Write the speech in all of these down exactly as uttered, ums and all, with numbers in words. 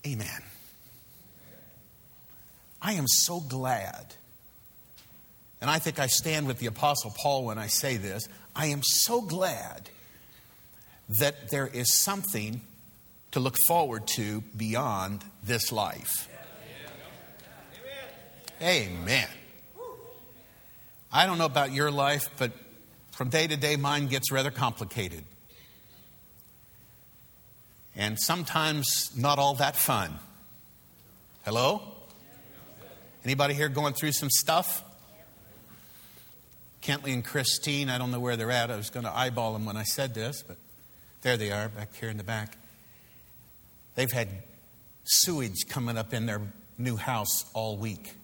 Amen. I am so glad, and I think I stand with the Apostle Paul when I say this, I am so glad that there is something to look forward to beyond this life. Amen. I don't know about your life, but from day to day, mine gets rather complicated. And sometimes not all that fun. Hello? Anybody here going through some stuff? Kentley and Christine, I don't know where they're at. I was going to eyeball them when I said this, but there they are back here in the back. They've had sewage coming up in their new house all week.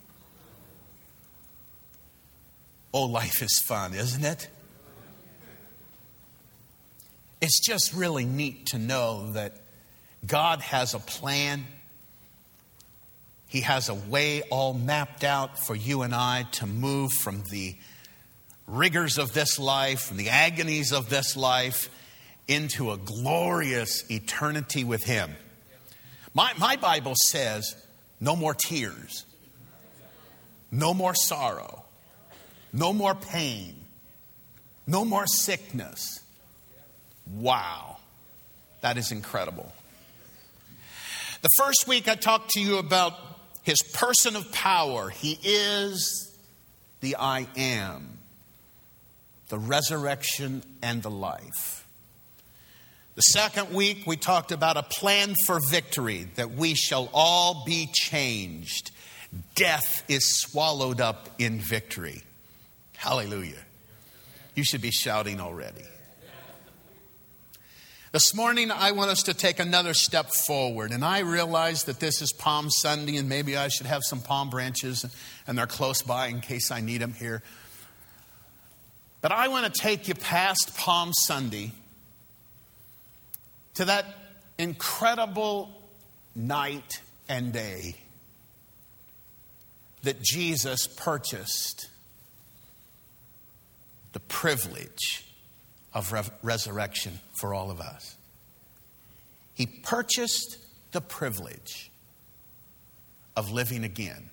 Oh, life is fun, isn't it? It's just really neat to know that God has a plan. He has a way all mapped out for you and I to move from the rigors of this life, from the agonies of this life, into a glorious eternity with Him. My, my Bible says, no more tears, no more sorrow, no more pain, no more sickness. Wow, that is incredible. The first week I talked to you about His person of power. He is the I am, the resurrection and the life. The second week we talked about a plan for victory, that we shall all be changed. Death is swallowed up in victory. Hallelujah. You should be shouting already. This morning, I want us to take another step forward. And I realize that this is Palm Sunday, and maybe I should have some palm branches, and they're close by in case I need them here. But I want to take you past Palm Sunday to that incredible night and day that Jesus purchased the privilege of re- resurrection for all of us. He purchased the privilege of living again.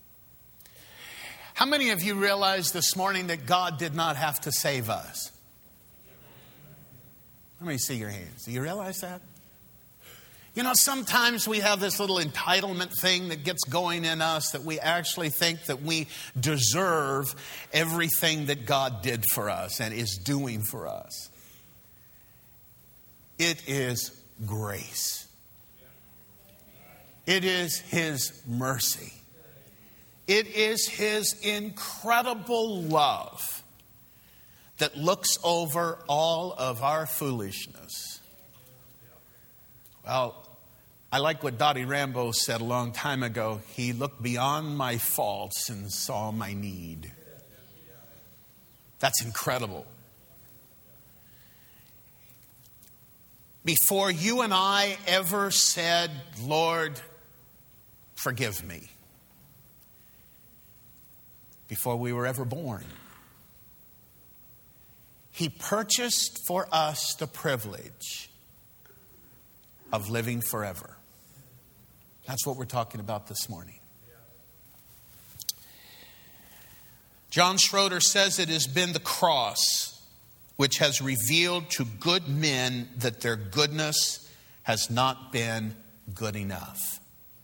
How many of you realize this morning that God did not have to save us? Let me see your hands. Do you realize that? You know, sometimes we have this little entitlement thing that gets going in us, that we actually think that we deserve everything that God did for us and is doing for us. It is grace. It is His mercy. It is His incredible love that looks over all of our foolishness. Well, I like what Dottie Rambo said a long time ago. He looked beyond my faults and saw my need. That's incredible. Before you and I ever said, Lord, forgive me, before we were ever born, He purchased for us the privilege of living forever. That's what we're talking about this morning. John Schroeder says it has been the cross which has revealed to good men that their goodness has not been good enough.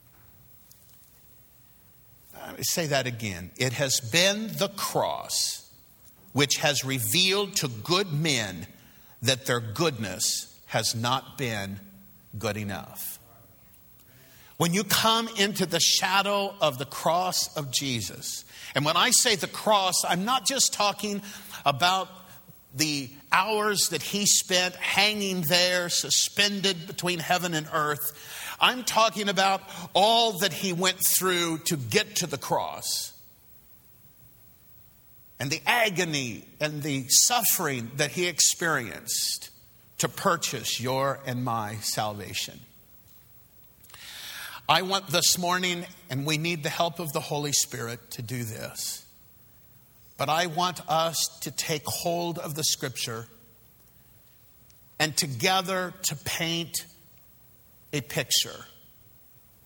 Let me say that again. It has been the cross which has revealed to good men that their goodness has not been good enough. When you come into the shadow of the cross of Jesus, and when I say the cross, I'm not just talking about the hours that He spent hanging there, suspended between heaven and earth. I'm talking about all that He went through to get to the cross. And the agony and the suffering that He experienced to purchase your and my salvation. I want this morning, and we need the help of the Holy Spirit to do this, but I want us to take hold of the Scripture and together to paint a picture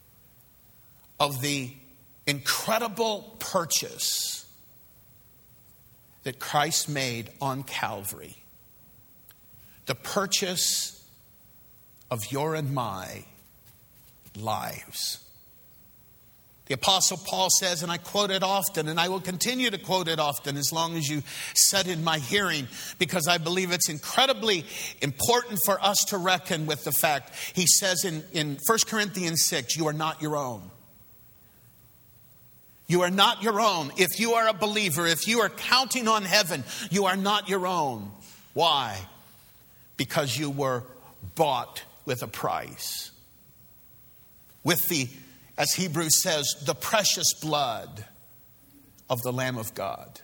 of the incredible purchase that Christ made on Calvary. The purchase of your and my lives. The Apostle Paul says, and I quote it often, and I will continue to quote it often as long as you sit in my hearing, because I believe it's incredibly important for us to reckon with the fact. He says in, in First Corinthians six, you are not your own. You are not your own. If you are a believer, if you are counting on heaven, you are not your own. Why? Because you were bought with a price. With the, as Hebrews says, the precious blood of the Lamb of God.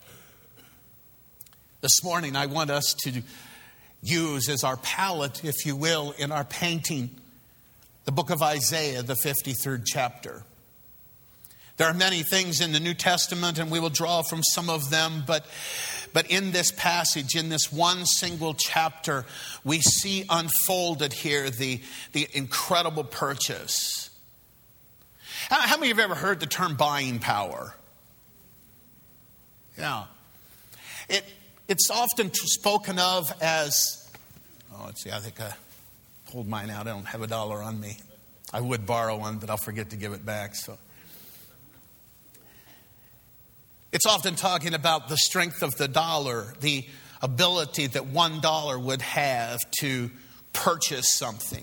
This morning I want us to use as our palette, if you will, in our painting, the book of Isaiah, the fifty-third chapter. There are many things in the New Testament, and we will draw from some of them, but, but in this passage, in this one single chapter, we see unfolded here the, the incredible purchase. How, how many of you have ever heard the term buying power? Yeah. It, it's often spoken of as, oh, let's see, I think I pulled mine out. I don't have a dollar on me. I would borrow one, but I'll forget to give it back, so. It's often talking about the strength of the dollar, the ability that one dollar would have to purchase something.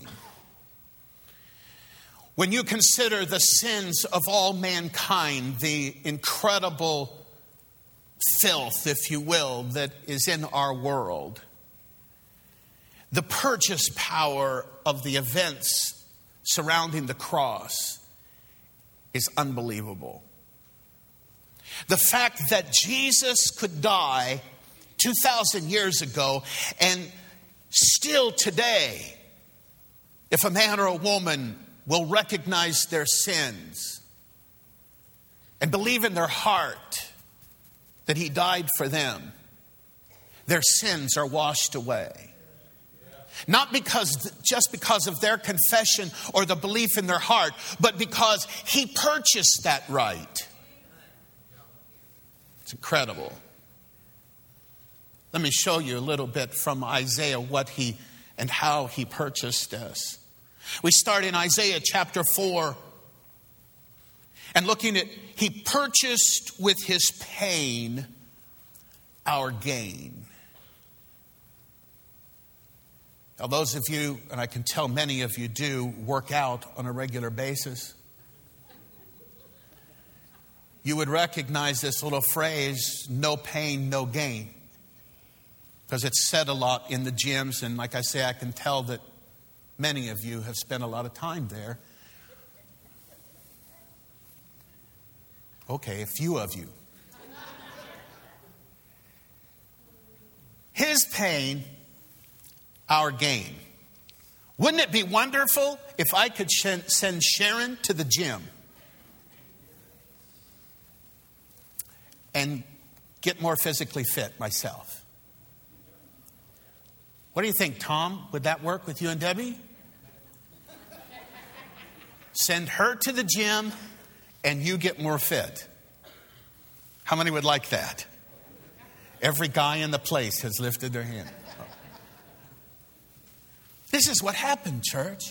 When you consider the sins of all mankind, the incredible filth, if you will, that is in our world, the purchase power of the events surrounding the cross is unbelievable. The fact that Jesus could die two thousand years ago, and still today, if a man or a woman will recognize their sins and believe in their heart that he died for them, their sins are washed away. Not because, just because of their confession or the belief in their heart, but because he purchased that right. It's incredible. Let me show you a little bit from Isaiah what he and how he purchased us. We start in Isaiah chapter four. And looking at, he purchased with his pain our gain. Now those of you, and I can tell many of you do, work out on a regular basis. You would recognize this little phrase, no pain, no gain. Because it's said a lot in the gyms, and like I say, I can tell that many of you have spent a lot of time there. Okay, a few of you. His pain, our gain. Wouldn't it be wonderful if I could send Sharon to the gym and get more physically fit myself? What do you think, Tom? Would that work with you and Debbie? Send her to the gym and you get more fit. How many would like that? Every guy in the place has lifted their hand. This is what happened, church.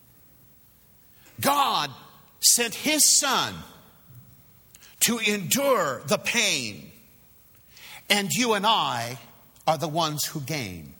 God sent his son to endure the pain, and you and I are the ones who gain.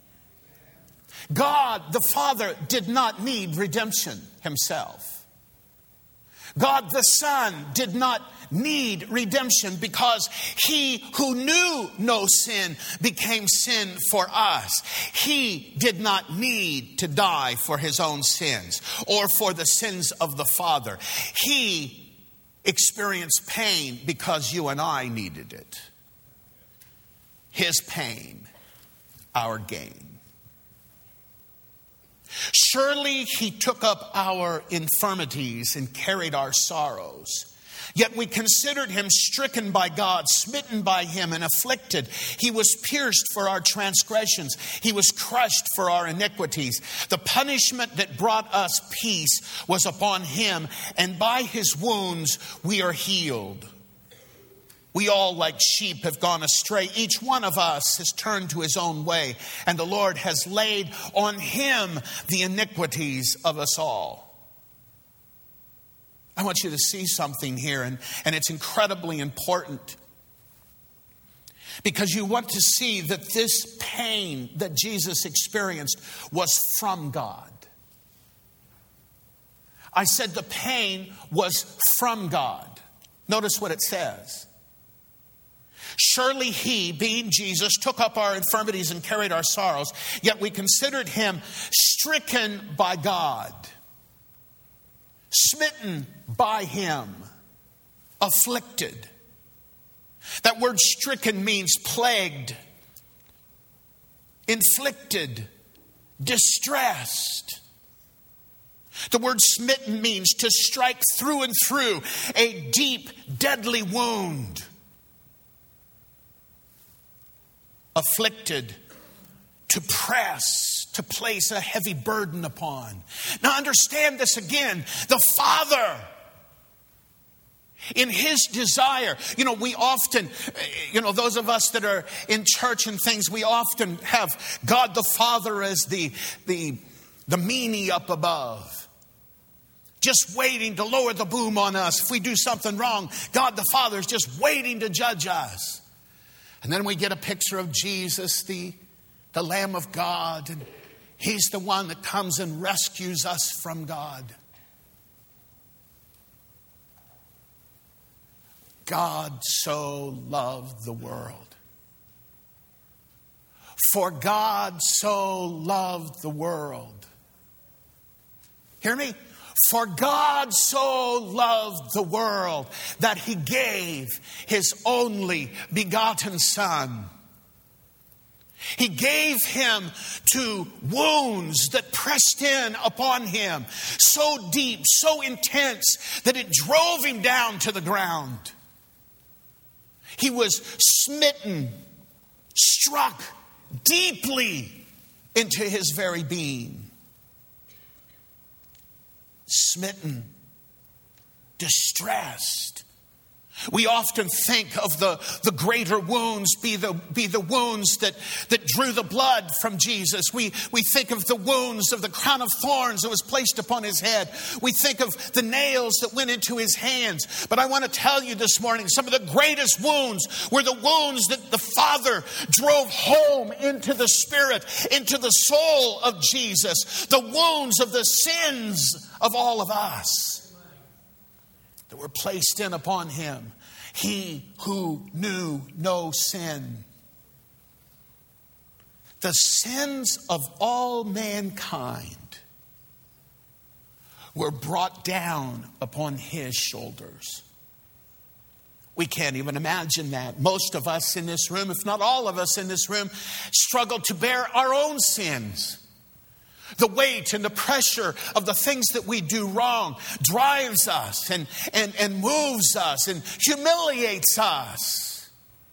God, the Father, did not need redemption himself. God, the Son, did not need redemption because he who knew no sin became sin for us. He did not need to die for his own sins or for the sins of the Father. He experienced pain because you and I needed it. His pain, our gain. Surely he took up our infirmities and carried our sorrows. Yet we considered him stricken by God, smitten by him, and afflicted. He was pierced for our transgressions. He was crushed for our iniquities. The punishment that brought us peace was upon him, and by his wounds we are healed. We all, like sheep, have gone astray. Each one of us has turned to his own way, and the Lord has laid on him the iniquities of us all. I want you to see something here, and, and it's incredibly important. Because you want to see that this pain that Jesus experienced was from God. I said the pain was from God. Notice what it says. Surely he, being Jesus, took up our infirmities and carried our sorrows, yet we considered him stricken by God, smitten by him, afflicted. That word stricken means plagued, inflicted, distressed. The word smitten means to strike through and through, a deep, deadly wound. Afflicted, to press, to place a heavy burden upon. Now understand this again. The Father, in his desire, you know, we often, you know, those of us that are in church and things, we often have God the Father as the, the, the meanie up above. Just waiting to lower the boom on us. If we do something wrong, God the Father is just waiting to judge us. And then we get a picture of Jesus, the, the Lamb of God. And he's the one that comes and rescues us from God. God so loved the world. For God so loved the world. Hear me? For God so loved the world that he gave his only begotten Son. He gave him to wounds that pressed in upon him so deep, so intense that it drove him down to the ground. He was smitten, struck deeply into his very being. Smitten, distressed. We often think of the, the greater wounds be the, be the wounds that, that drew the blood from Jesus. We, we think of the wounds of the crown of thorns that was placed upon his head. We think of the nails that went into his hands. But I want to tell you this morning, some of the greatest wounds were the wounds that the Father drove home into the spirit, into the soul of Jesus. The wounds of the sins of all of us that were placed in upon him. He who knew no sin. The sins of all mankind were brought down upon his shoulders. We can't even imagine that. Most of us in this room, if not all of us in this room, struggle to bear our own sins. The weight and the pressure of the things that we do wrong drives us and, and, and moves us and humiliates us.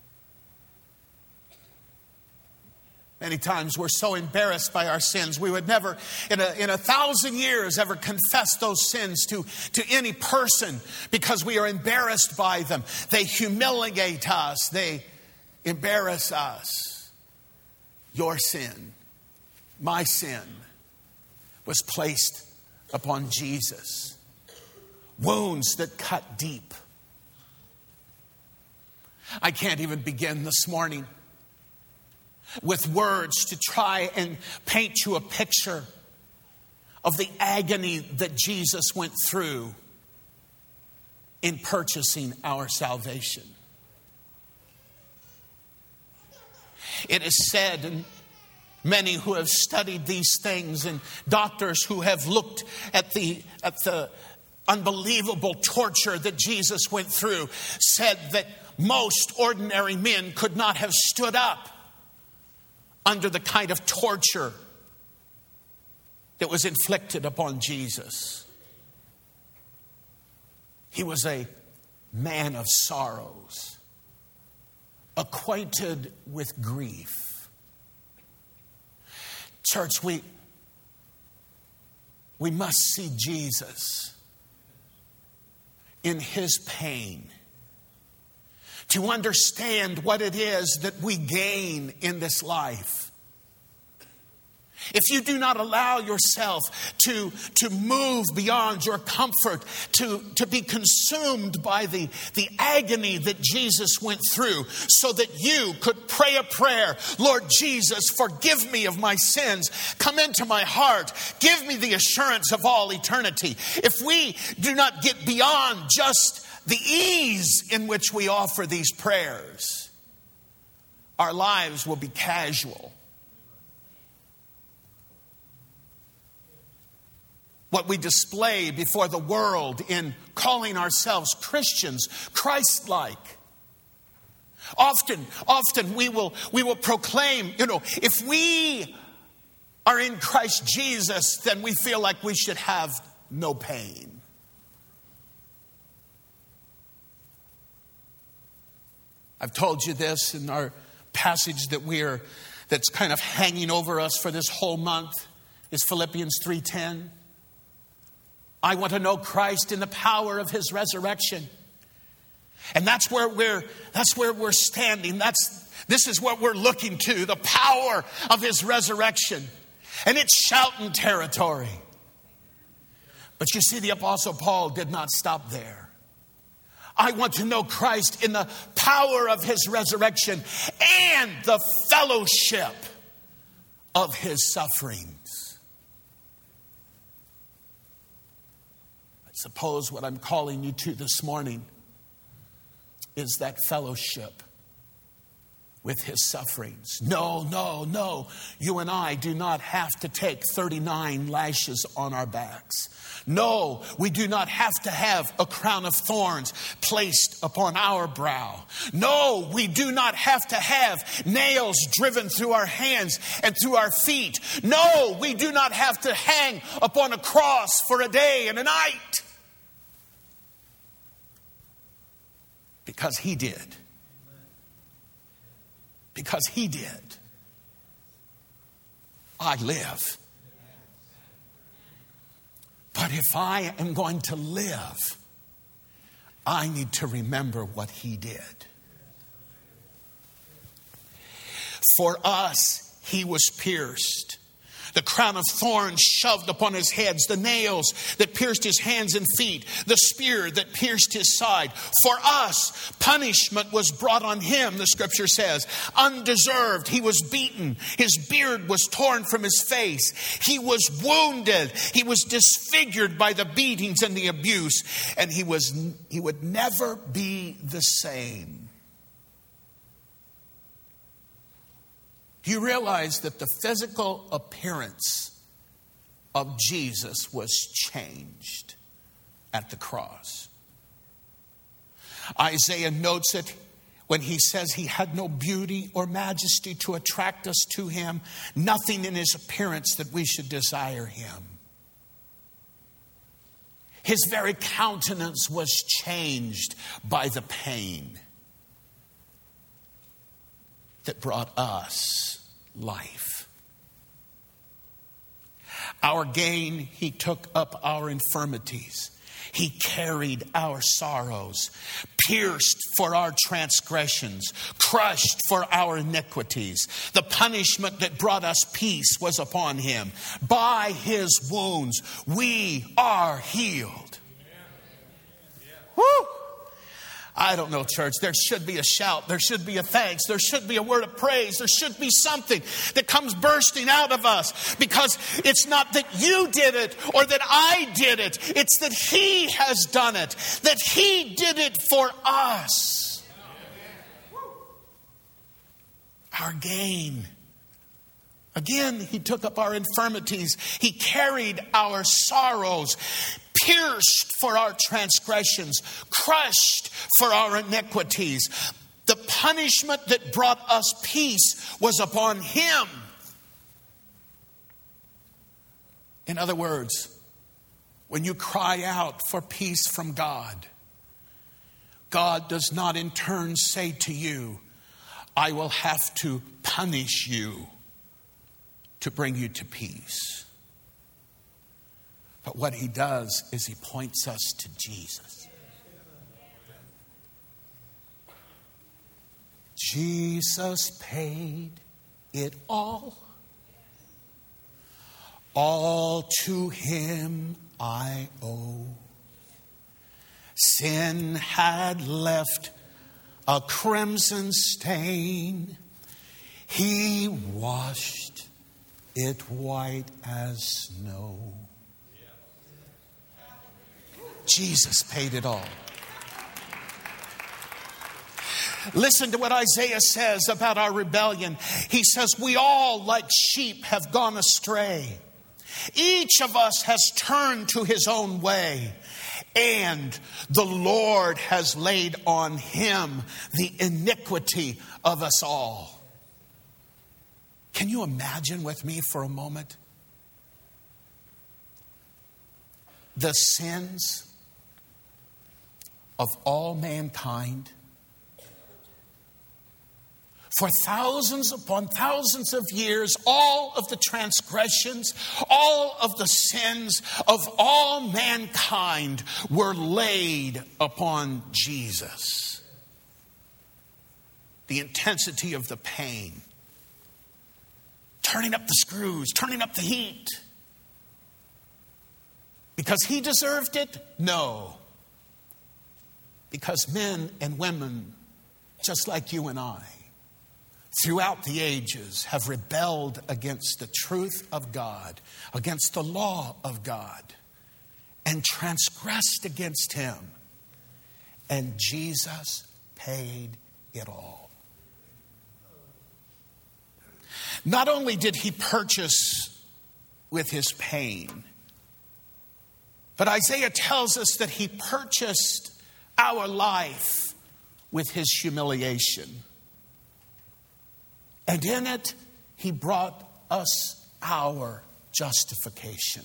Many times we're so embarrassed by our sins, we would never in a, in a thousand years ever confess those sins to, to any person because we are embarrassed by them. They humiliate us. They embarrass us. Your sin, my sin, was placed upon Jesus. Wounds that cut deep. I can't even begin this morning with words to try and paint you a picture of the agony that Jesus went through in purchasing our salvation. It is said, and many who have studied these things and doctors who have looked at the, at the unbelievable torture that Jesus went through said that most ordinary men could not have stood up under the kind of torture that was inflicted upon Jesus. He was a man of sorrows, acquainted with grief. Church, we, we must see Jesus in his pain to understand what it is that we gain in this life. If you do not allow yourself to, to move beyond your comfort, to, to be consumed by the, the agony that Jesus went through so that you could pray a prayer, Lord Jesus, forgive me of my sins. Come into my heart. Give me the assurance of all eternity. If we do not get beyond just the ease in which we offer these prayers, our lives will be casual. What we display before the world in calling ourselves Christians, Christ-like. Often, often we will, we will proclaim, you know, if we are in Christ Jesus, then we feel like we should have no pain. I've told you this in our passage that we're, that's kind of hanging over us for this whole month is Philippians three ten. I want to know Christ in the power of his resurrection. And that's where we're that's where we're standing. That's this is what we're looking to, the power of his resurrection. And it's shouting territory. But you see, the Apostle Paul did not stop there. I want to know Christ in the power of his resurrection and the fellowship of his sufferings. Suppose what I'm calling you to this morning is that fellowship with his sufferings. No, no, no. You and I do not have to take thirty-nine lashes on our backs. No, we do not have to have a crown of thorns placed upon our brow. No, we do not have to have nails driven through our hands and through our feet. No, we do not have to hang upon a cross for a day and a night. Because he did. Because he did. I live. But if I am going to live, I need to remember what he did. For us, he was pierced. The crown of thorns shoved upon his head, the nails that pierced his hands and feet, the spear that pierced his side. For us, punishment was brought on him, the scripture says, undeserved. He was beaten. His beard was torn from his face. He was wounded. He was disfigured by the beatings and the abuse. And he was he would never be the same. Do you realize that the physical appearance of Jesus was changed at the cross? Isaiah notes it when he says he had no beauty or majesty to attract us to him, nothing in his appearance that we should desire him. His very countenance was changed by the pain that brought us life. Our gain, he took up our infirmities. He carried our sorrows, pierced for our transgressions, crushed for our iniquities. The punishment that brought us peace was upon him. By his wounds, we are healed. Woo! I don't know, church. There should be a shout. There should be a thanks. There should be a word of praise. There should be something that comes bursting out of us, because it's not that you did it or that I did it. It's that he has done it, that he did it for us. Our gain. Again, he took up our infirmities. He carried our sorrows, pierced for our transgressions, crushed for our iniquities. The punishment that brought us peace was upon him. In other words, when you cry out for peace from God, God does not in turn say to you, I will have to punish you to bring you to peace. But what he does is he points us to Jesus. Jesus paid it all. All to him I owe. Sin had left a crimson stain. He washed it white as snow. Jesus paid it all. Listen to what Isaiah says about our rebellion. He says, we all like sheep have gone astray. Each of us has turned to his own way, and the Lord has laid on him the iniquity of us all. Can you imagine with me for a moment the sins of all mankind? For thousands upon thousands of years, all of the transgressions, all of the sins of all mankind were laid upon Jesus. The intensity of the pain, turning up the screws, turning up the heat. Because he deserved it? No. Because men and women, just like you and I, throughout the ages have rebelled against the truth of God, against the law of God, and transgressed against him. And Jesus paid it all. Not only did he purchase with his pain, but Isaiah tells us that he purchased our life with his humiliation. And in it, he brought us our justification.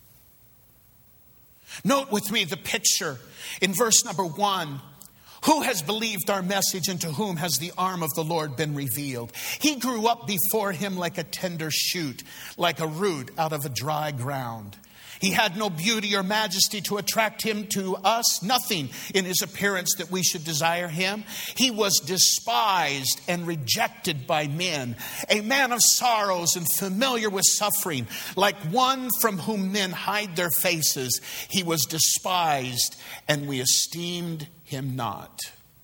Note with me the picture in verse number one. Who has believed our message, and to whom has the arm of the Lord been revealed? He grew up before him like a tender shoot, like a root out of a dry ground. He had no beauty or majesty to attract him to us, nothing in his appearance that we should desire him. He was despised and rejected by men, a man of sorrows and familiar with suffering, like one from whom men hide their faces. He was despised, and we esteemed him not.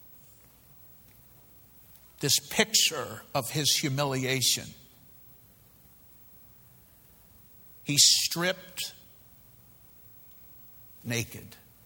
This picture of his humiliation. He stripped naked.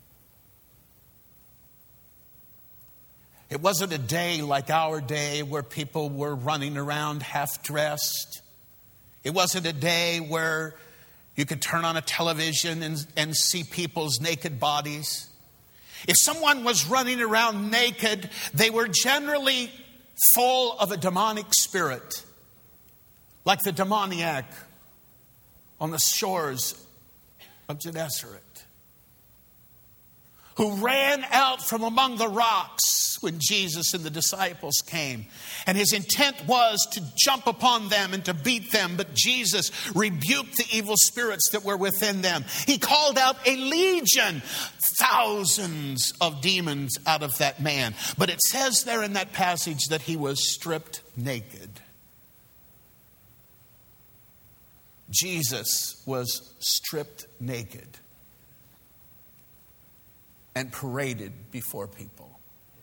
It wasn't a day like our day where people were running around half dressed. It wasn't a day where you could turn on a television and, and see people's naked bodies. If someone was running around naked, they were generally full of a demonic spirit, like the demoniac on the shores of Gennesaret, who ran out from among the rocks when Jesus and the disciples came. And his intent was to jump upon them and to beat them. But Jesus rebuked the evil spirits that were within them. He called out a legion, thousands of demons out of that man. But it says there in that passage that he was stripped naked. Jesus was stripped naked and paraded before people.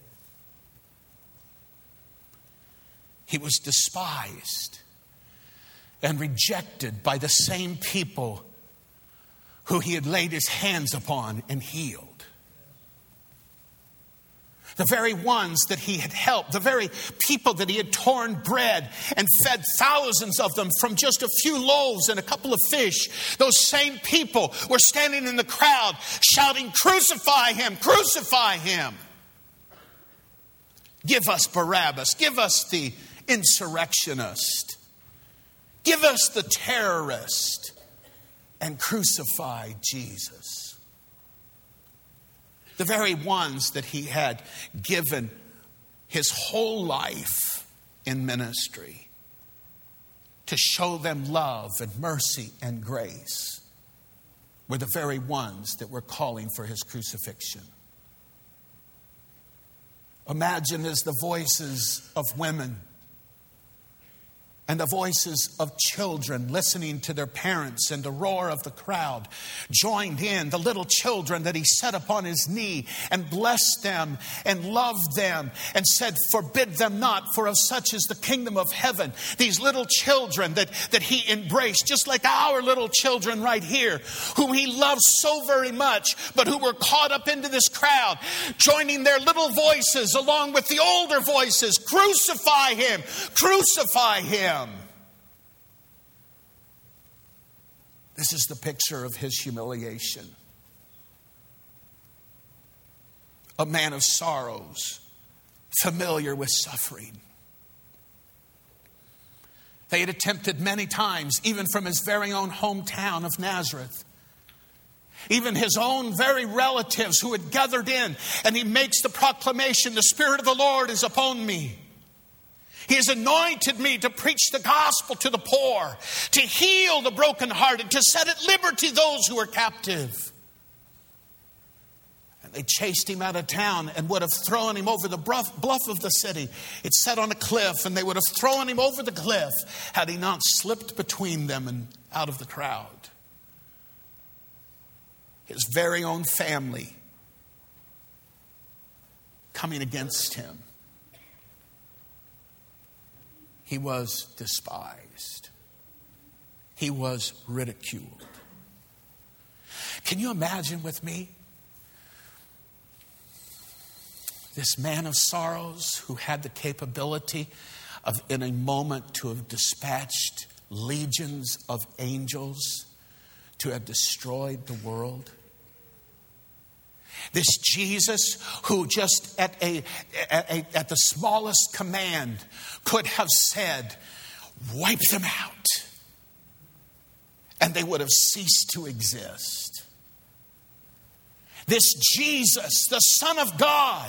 He was despised and rejected by the same people who he had laid his hands upon and healed. The very ones that he had helped, the very people that he had torn bread and fed thousands of them from just a few loaves and a couple of fish. Those same people were standing in the crowd shouting, "Crucify him, crucify him. Give us Barabbas, give us the insurrectionist, give us the terrorist, and crucify Jesus." The very ones that he had given his whole life in ministry to show them love and mercy and grace were the very ones that were calling for his crucifixion. Imagine as the voices of women and the voices of children listening to their parents and the roar of the crowd joined in, the little children that he set upon his knee and blessed them and loved them and said, forbid them not, for of such is the kingdom of heaven. These little children that, that he embraced, just like our little children right here, whom he loved so very much, but who were caught up into this crowd, joining their little voices along with the older voices. Crucify him! Crucify him! This is the picture of his humiliation. A man of sorrows, familiar with suffering. They had attempted many times, even from his very own hometown of Nazareth. Even his own very relatives who had gathered in, and he makes the proclamation, the Spirit of the Lord is upon me. He has anointed me to preach the gospel to the poor, to heal the brokenhearted, to set at liberty those who are captive. And they chased him out of town and would have thrown him over the bluff of the city. It's set on a cliff, and they would have thrown him over the cliff had he not slipped between them and out of the crowd. His very own family coming against him. He was despised. He was ridiculed. Can you imagine with me? This man of sorrows who had the capability of in a moment to have dispatched legions of angels to have destroyed the world. This Jesus who just at a, at a at the smallest command could have said, wipe them out. And they would have ceased to exist. This Jesus, the Son of God,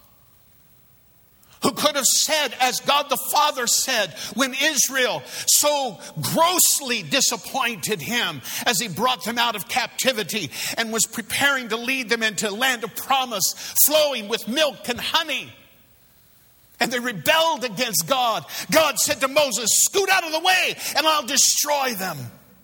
who could have said, as God the Father said, when Israel so grossly disappointed him as he brought them out of captivity and was preparing to lead them into a land of promise flowing with milk and honey. And they rebelled against God. God said to Moses, scoot out of the way and I'll destroy them.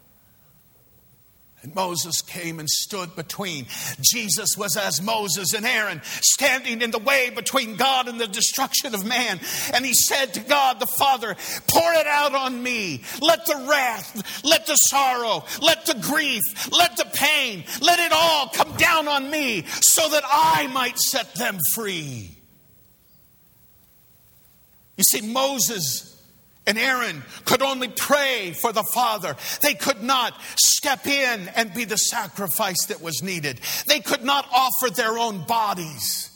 And Moses came and stood between. Jesus was as Moses and Aaron, standing in the way between God and the destruction of man. And he said to God the Father, pour it out on me. Let the wrath, let the sorrow, let the grief, let the pain, let it all come down on me so that I might set them free. You see, Moses and Aaron could only pray for the Father. They could not step in and be the sacrifice that was needed. They could not offer their own bodies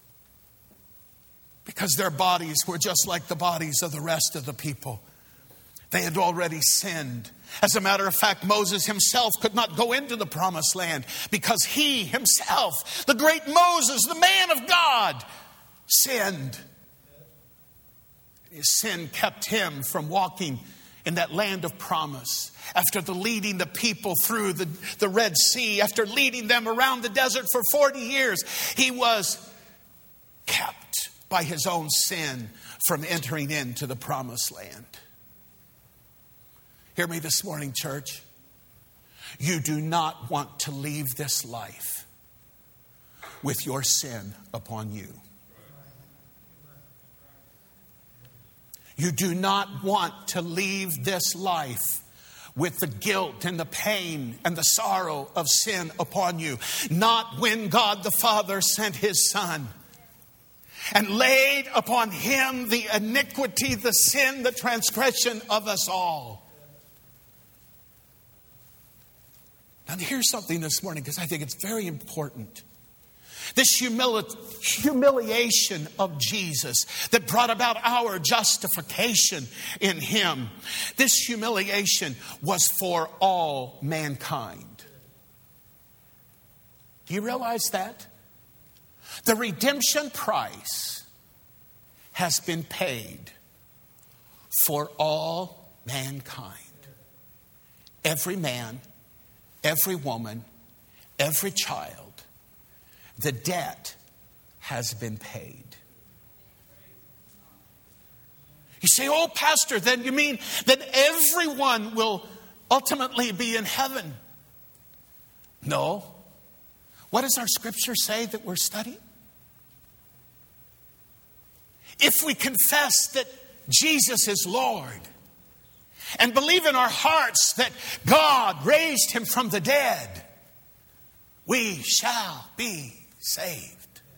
because their bodies were just like the bodies of the rest of the people. They had already sinned. As a matter of fact, Moses himself could not go into the promised land because he himself, the great Moses, the man of God, sinned. His sin kept him from walking in that land of promise. After the leading the people through the, the Red Sea, after leading them around the desert for forty years, he was kept by his own sin from entering into the promised land. Hear me this morning, church. You do not want to leave this life with your sin upon you. You do not want to leave this life with the guilt and the pain and the sorrow of sin upon you. Not when God the Father sent his Son and laid upon him the iniquity, the sin, the transgression of us all. Now here's something this morning because I think it's very important. This humili- humiliation of Jesus that brought about our justification in him. This humiliation was for all mankind. Do you realize that? The redemption price has been paid for all mankind. Every man, every woman, every child. The debt has been paid. You say, oh, Pastor, then you mean that everyone will ultimately be in heaven? No. What does our scripture say that we're studying? If we confess that Jesus is Lord and believe in our hearts that God raised him from the dead, we shall be saved.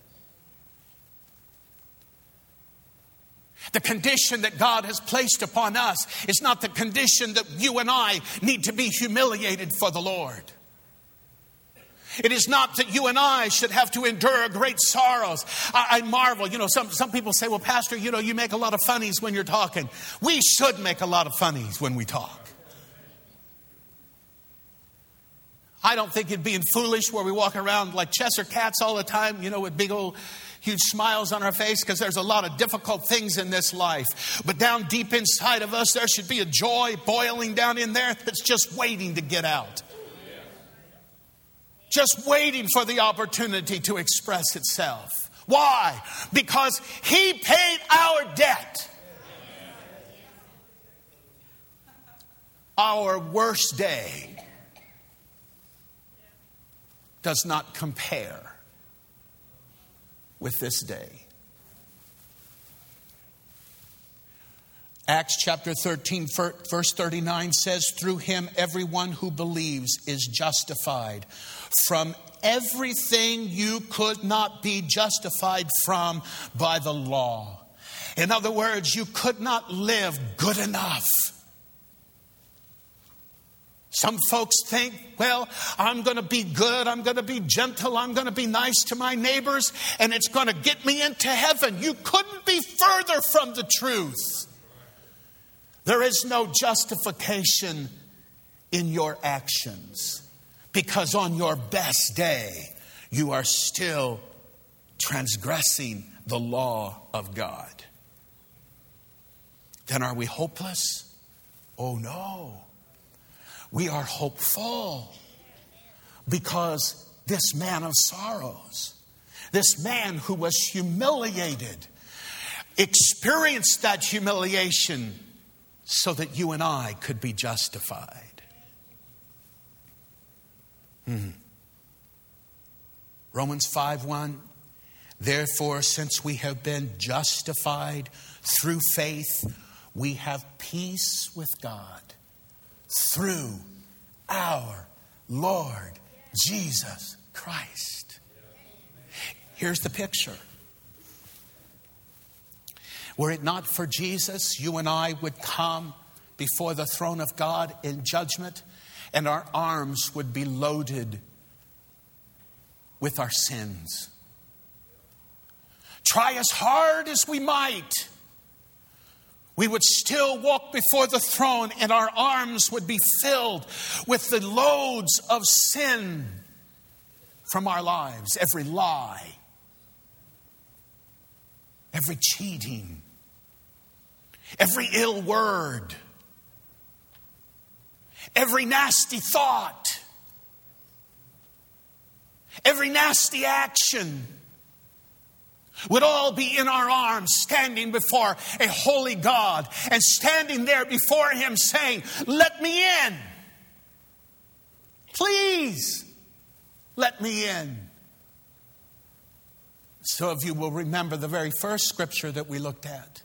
The condition that God has placed upon us is not the condition that you and I need to be humiliated for the Lord. It is not that you and I should have to endure great sorrows. I, I marvel, you know, some, some people say, well, Pastor, you know, you make a lot of funnies when you're talking. We should make a lot of funnies when we talk. I don't think it being foolish where we walk around like Cheshire cats all the time, you know, with big old huge smiles on our face, because there's a lot of difficult things in this life. But down deep inside of us, there should be a joy boiling down in there that's just waiting to get out. Just waiting for the opportunity to express itself. Why? Because he paid our debt. Our worst day does not compare with this day. Acts chapter thirteen, verse thirty-nine says, through him everyone who believes is justified from everything you could not be justified from by the law. In other words, you could not live good enough. Some folks think, well, I'm going to be good, I'm going to be gentle, I'm going to be nice to my neighbors, and it's going to get me into heaven. You couldn't be further from the truth. There is no justification in your actions, because on your best day, you are still transgressing the law of God. Then are we hopeless? Oh no. We are hopeful, because this man of sorrows, this man who was humiliated, experienced that humiliation so that you and I could be justified. Hmm. Romans five one, therefore, since we have been justified through faith, we have peace with God through our Lord Jesus Christ. Here's the picture. Were it not for Jesus, you and I would come before the throne of God in judgment, and our arms would be loaded with our sins. Try as hard as we might, we would still walk before the throne, and our arms would be filled with the loads of sin from our lives. Every lie, every cheating, every ill word, every nasty thought, every nasty action would all be in our arms, standing before a holy God, and standing there before him saying, let me in. Please, let me in. Some of you will remember the very first scripture that we looked at.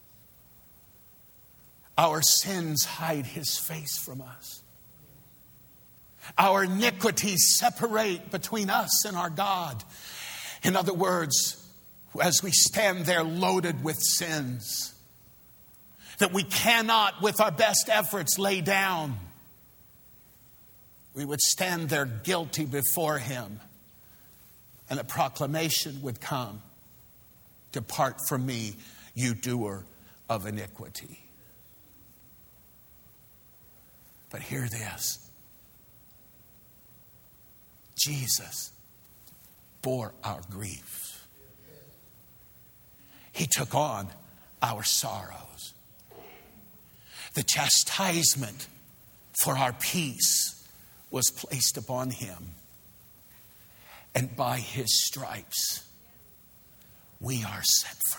Our sins hide his face from us. Our iniquities separate between us and our God. In other words, as we stand there loaded with sins that we cannot with our best efforts lay down, we would stand there guilty before him, and a proclamation would come, depart from me, you doer of iniquity. But hear this. Jesus bore our grief. He took on our sorrows. The chastisement for our peace was placed upon him. And by his stripes, we are set free.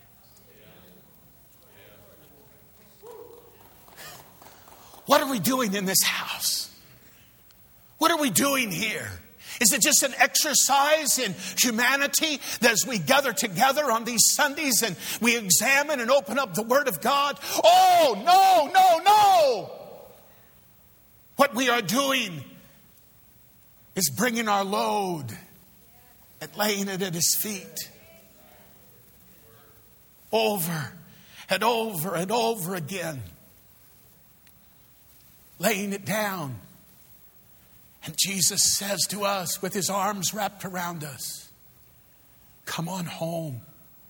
What are we doing in this house? What are we doing here? Is it just an exercise in humanity as we gather together on these Sundays and we examine and open up the Word of God? Oh, no, no, no! What we are doing is bringing our load and laying it at his feet. Over and over and over again. Laying it down. And Jesus says to us with his arms wrapped around us, come on home.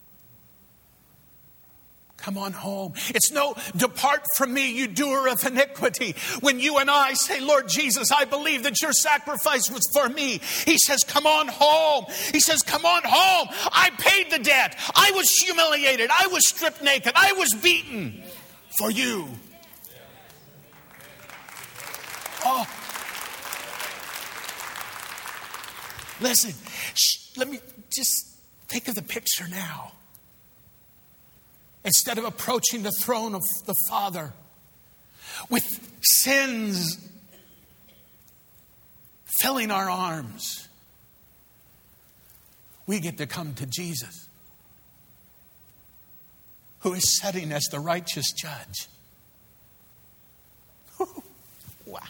Come on home. It's no depart from me, you doer of iniquity. When you and I say, Lord Jesus, I believe that your sacrifice was for me. He says, come on home. He says, come on home. I paid the debt. I was humiliated. I was stripped naked. I was beaten for you. Oh. Listen, shh, let me just think of the picture now. Instead of approaching the throne of the Father with sins filling our arms, we get to come to Jesus, who is sitting as the righteous judge. Wow.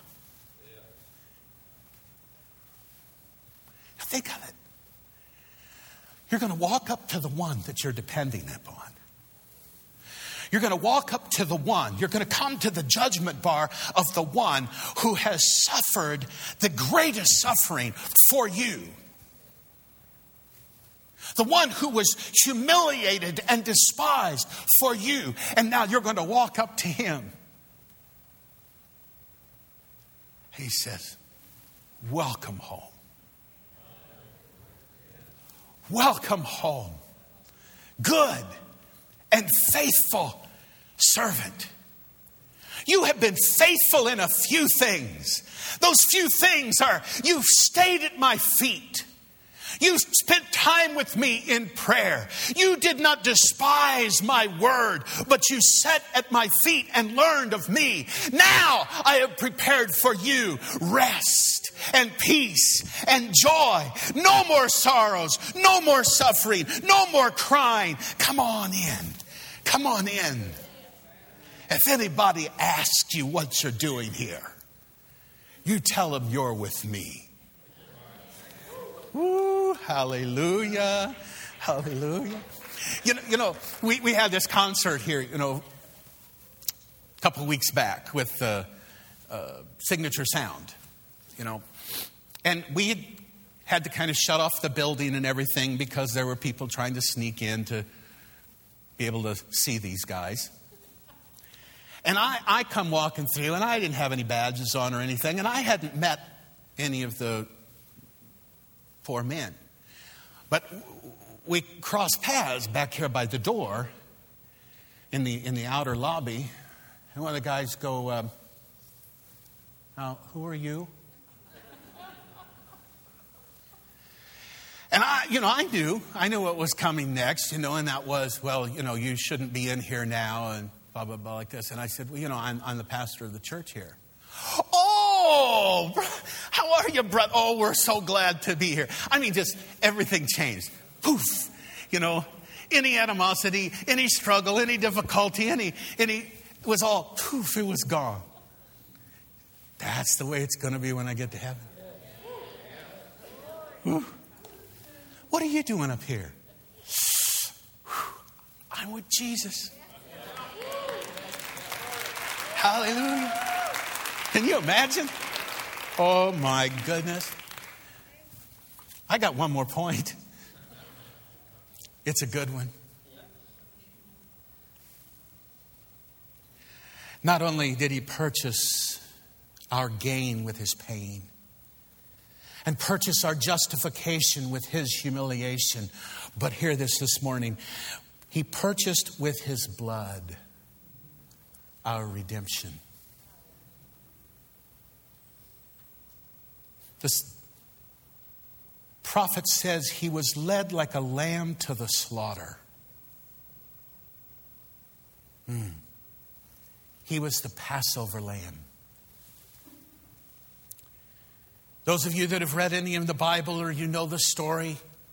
Think of it. You're going to walk up to the one that you're depending upon. You're going to walk up to the one. You're going to come to the judgment bar of the one who has suffered the greatest suffering for you. The one who was humiliated and despised for you. And now you're going to walk up to him. He says, welcome home. Welcome home. Good and faithful servant. You have been faithful in a few things. Those few things are, you've stayed at my feet. You spent time with me in prayer. You did not despise my word, but you sat at my feet and learned of me. Now I have prepared for you rest and peace and joy. No more sorrows, no more suffering, no more crying. Come on in. Come on in. If anybody asks you what you're doing here, you tell them you're with me. Woo, hallelujah, hallelujah. You know, you know we, we had this concert here, you know, a couple of weeks back with uh, uh, Signature Sound, you know. And we had, had to kind of shut off the building and everything because there were people trying to sneak in to be able to see these guys. And I, I come walking through, and I didn't have any badges on or anything, and I hadn't met any of the four men. But we crossed paths back here by the door in the in the outer lobby, and one of the guys go, um, now, who are you? And I, you know, I knew, I knew what was coming next, you know, and that was, well, you know, you shouldn't be in here now, and blah, blah, blah, like this. And I said, well, you know, I'm, I'm the pastor of the church here. Oh, how are you, brother? Oh, we're so glad to be here. I mean, just everything changed. Poof. You know, any animosity, any struggle, any difficulty, any, any, it was all poof, it was gone. That's the way it's going to be when I get to heaven. Whew. What are you doing up here? I'm with Jesus. Hallelujah. Can you imagine? Oh my goodness. I got one more point. It's a good one. Not only did he purchase our gain with his pain and purchase our justification with his humiliation, but hear this this morning. He purchased with his blood our redemption. The prophet says he was led like a lamb to the slaughter. Mm. He was the Passover lamb. Those of you that have read any of the Bible or you know the story,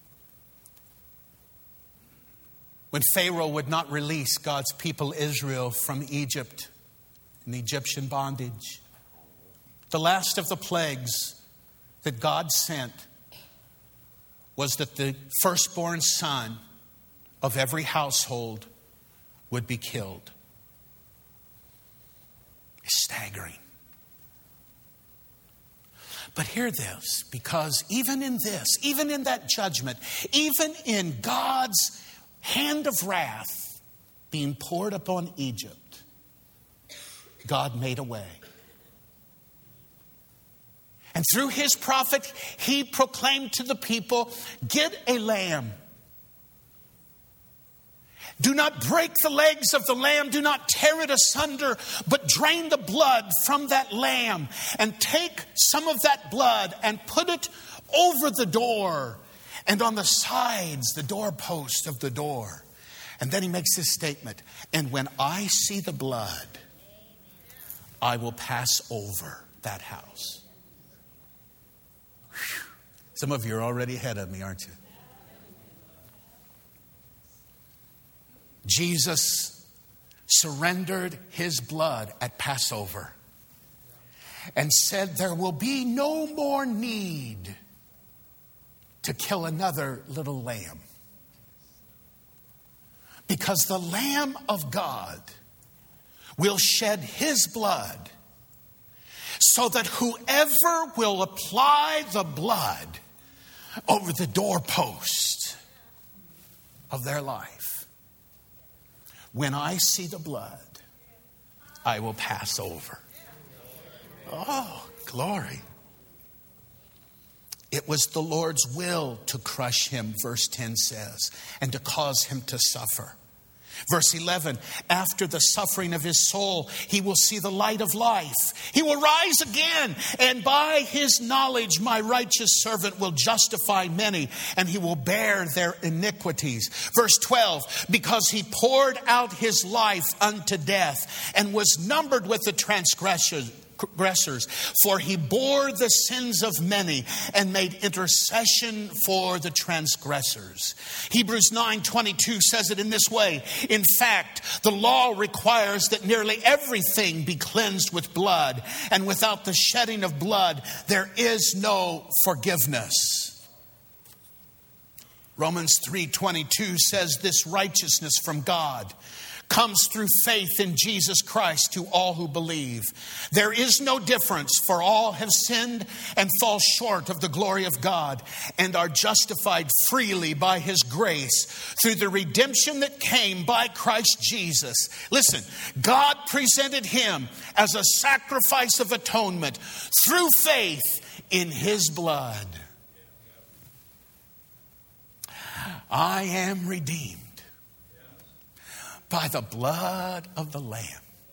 when Pharaoh would not release God's people Israel from Egypt in Egyptian bondage, the last of the plagues that God sent was that the firstborn son of every household would be killed. It's staggering. But hear this, because even in this, even in that judgment, even in God's hand of wrath being poured upon Egypt, God made a way. And through his prophet, he proclaimed to the people, get a lamb. Do not break the legs of the lamb. Do not tear it asunder, but drain the blood from that lamb and take some of that blood and put it over the door and on the sides, the doorpost of the door. And then he makes this statement, and when I see the blood, I will pass over that house. Whew. Some of you are already ahead of me, aren't you? Jesus surrendered his blood at Passover and said there will be no more need to kill another little lamb. Because the Lamb of God will shed his blood so that whoever will apply the blood over the doorpost of their life, when I see the blood, I will pass over. Oh, glory. It was the Lord's will to crush him, verse ten says, and to cause him to suffer. Verse eleven, after the suffering of his soul, he will see the light of life. He will rise again, and by his knowledge, my righteous servant will justify many, and he will bear their iniquities. Verse twelve, because he poured out his life unto death, and was numbered with the transgressors, Transgressors, for he bore the sins of many and made intercession for the transgressors. Hebrews nine twenty-two says it in this way. In fact, the law requires that nearly everything be cleansed with blood, and without the shedding of blood, there is no forgiveness. Romans three twenty-two says this righteousness from God comes through faith in Jesus Christ to all who believe. There is no difference, for all have sinned and fall short of the glory of God, and are justified freely by his grace through the redemption that came by Christ Jesus. Listen, God presented him as a sacrifice of atonement through faith in his blood. I am redeemed by the blood of the Lamb.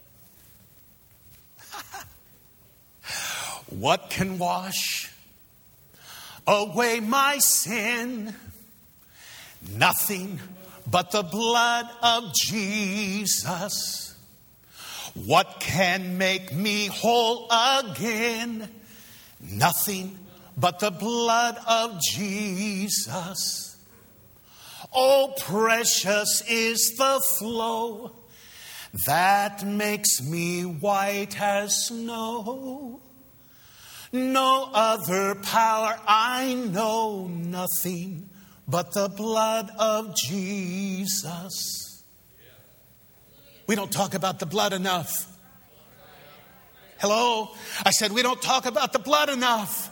What can wash away my sin? Nothing but the blood of Jesus. What can make me whole again? Nothing but the blood of Jesus. Oh, precious is the flow that makes me white as snow. No other power I know, nothing but the blood of Jesus. We don't talk about the blood enough. Hello? I said we don't talk about the blood enough.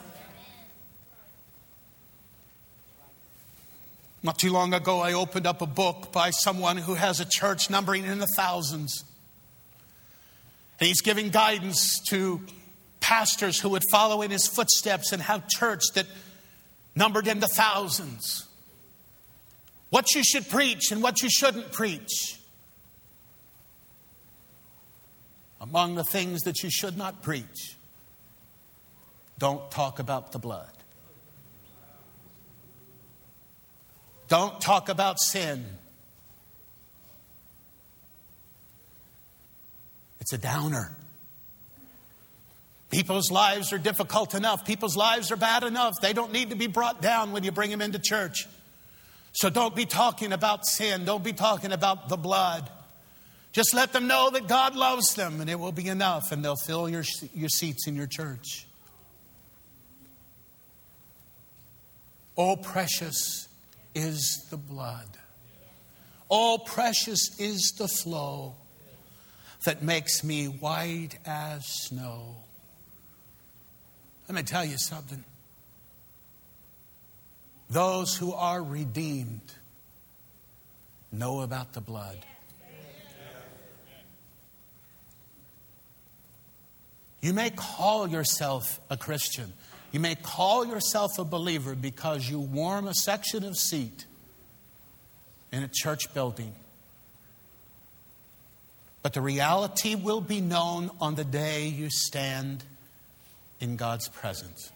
Not too long ago, I opened up a book by someone who has a church numbering in the thousands. And he's giving guidance to pastors who would follow in his footsteps and have church that numbered in the thousands. what you should preach and what you shouldn't preach. Among the things that you should not preach, don't talk about the blood. Don't talk about sin. It's a downer. People's lives are difficult enough. People's lives are bad enough. They don't need to be brought down when you bring them into church. So don't be talking about sin. Don't be talking about the blood. Just let them know that God loves them, and it will be enough, and they'll fill your, your seats in your church. Oh, precious is the blood. Oh, precious is the flow that makes me white as snow. Let me tell you something. Those who are redeemed know about the blood. You may call yourself a Christian. You may call yourself a believer because you warm a section of seat in a church building. But the reality will be known on the day you stand in God's presence.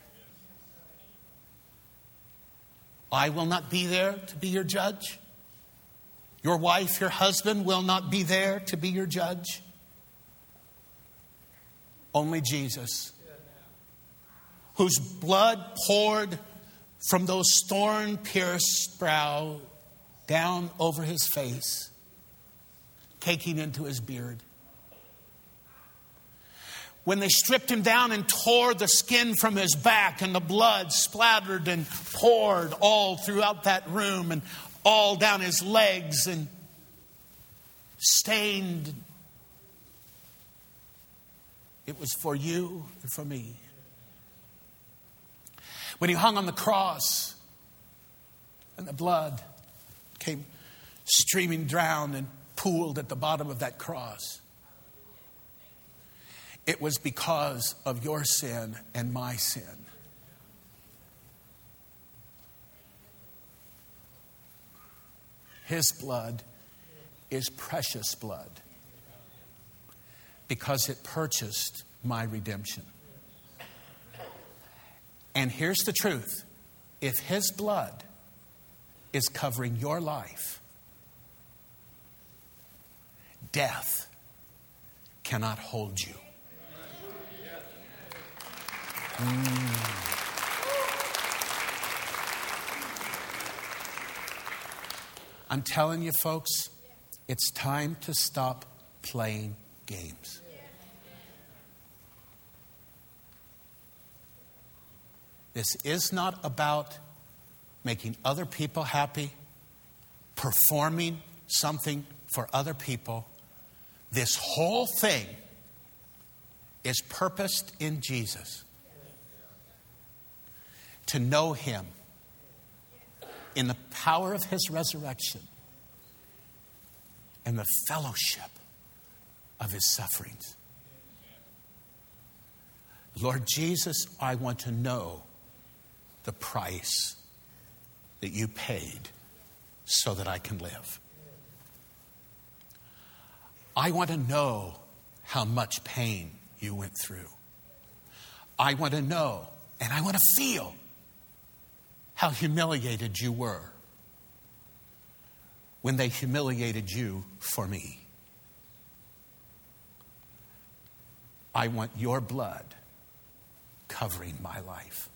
I will not be there to be your judge. Your wife, your husband will not be there to be your judge. Only Jesus, whose blood poured from those thorn-pierced brow down over his face, caking into his beard. When they stripped him down and tore the skin from his back, and the blood splattered and poured all throughout that room and all down his legs and stained. It was for you and for me. When he hung on the cross and the blood came streaming down and pooled at the bottom of that cross, it was because of your sin and my sin. His blood is precious blood because it purchased my redemption. And here's the truth. If his blood is covering your life, death cannot hold you. Mm. I'm telling you, folks, it's time to stop playing games. This is not about making other people happy, performing something for other people. This whole thing is purposed in Jesus. To know him in the power of his resurrection and the fellowship of his sufferings. Lord Jesus, I want to know the price that you paid so that I can live. I want to know how much pain you went through. I want to know, and I want to feel how humiliated you were when they humiliated you for me. I want your blood covering my life.